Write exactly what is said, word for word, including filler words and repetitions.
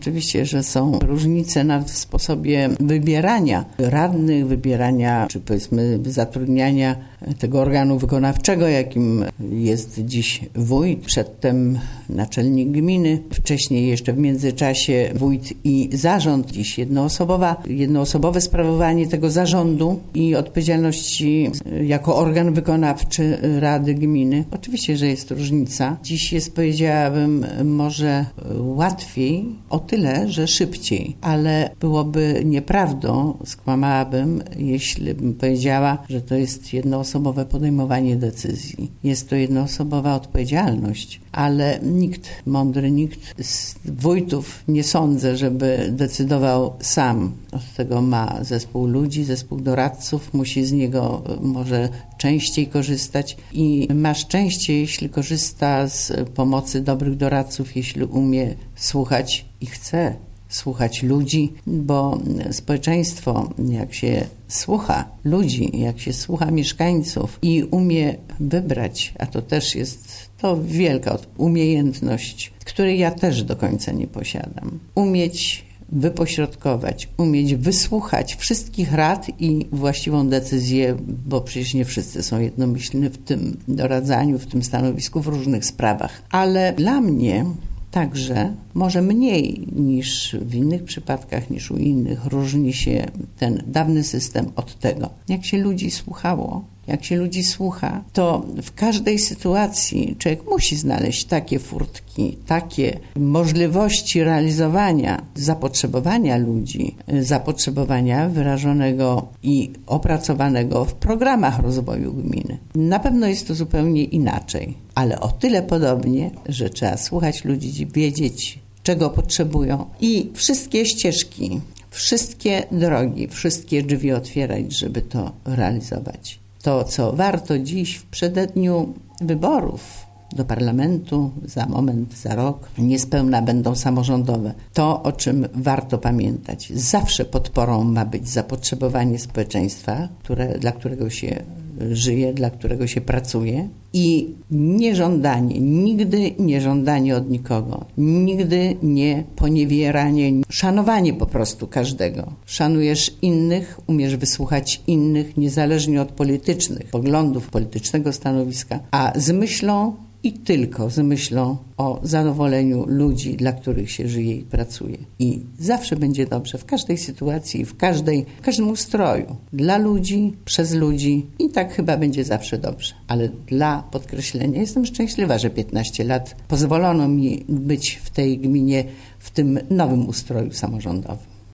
Oczywiście, że są różnice nawet w sposobie wybierania radnych, wybierania, czy powiedzmy zatrudniania tego organu wykonawczego, jakim jest dziś wójt, przedtem naczelnik gminy, wcześniej jeszcze w międzyczasie wójt i zarząd, dziś jednoosobowa, jednoosobowe sprawowanie tego zarządu i odpowiedzialności jako organ wykonawczy Rady Gminy. Oczywiście, że jest różnica. Dziś jest, powiedziałabym, może łatwiej o tyle, że szybciej, ale byłoby nieprawdą, skłamałabym, jeśli bym powiedziała, że to jest jednoosobowe podejmowanie decyzji. Jest to jednoosobowa odpowiedzialność, ale nikt mądry, nikt z wójtów nie sądzę, żeby decydował sam. Od tego ma zespół ludzi, zespół doradców, musi z niego może częściej korzystać i ma szczęście, jeśli korzysta z pomocy dobrych doradców, jeśli umie słuchać i chce słuchać ludzi, bo społeczeństwo, jak się słucha ludzi, jak się słucha mieszkańców i umie wybrać, a to też jest to wielka umiejętność, której ja też do końca nie posiadam. Umieć wypośrodkować, umieć wysłuchać wszystkich rad i właściwą decyzję, bo przecież nie wszyscy są jednomyślni w tym doradzaniu, w tym stanowisku, w różnych sprawach. Ale dla mnie także może mniej niż w innych przypadkach, niż u innych, różni się ten dawny system od tego. Jak się ludzi słuchało, jak się ludzi słucha, to w każdej sytuacji człowiek musi znaleźć takie furtki, takie możliwości realizowania zapotrzebowania ludzi, zapotrzebowania wyrażonego i opracowanego w programach rozwoju gminy. Na pewno jest to zupełnie inaczej, ale o tyle podobnie, że trzeba słuchać ludzi, wiedzieć, czego potrzebują i wszystkie ścieżki, wszystkie drogi, wszystkie drzwi otwierać, żeby to realizować. To, co warto dziś w przededniu wyborów do parlamentu, za moment, za rok, niespełna będą samorządowe. To, o czym warto pamiętać. Zawsze podporą ma być zapotrzebowanie społeczeństwa, które, dla którego się żyje, dla którego się pracuje i nieżądanie, nigdy nieżądanie od nikogo, nigdy nie poniewieranie, szanowanie po prostu każdego. Szanujesz innych, umiesz wysłuchać innych, niezależnie od politycznych poglądów, politycznego stanowiska, a z myślą i tylko z myślą o zadowoleniu ludzi, dla których się żyje i pracuje. I zawsze będzie dobrze w każdej sytuacji, w, każdej, w każdym ustroju. Dla ludzi, przez ludzi i tak chyba będzie zawsze dobrze. Ale dla podkreślenia jestem szczęśliwa, że piętnaście lat pozwolono mi być w tej gminie, w tym nowym ustroju samorządowym.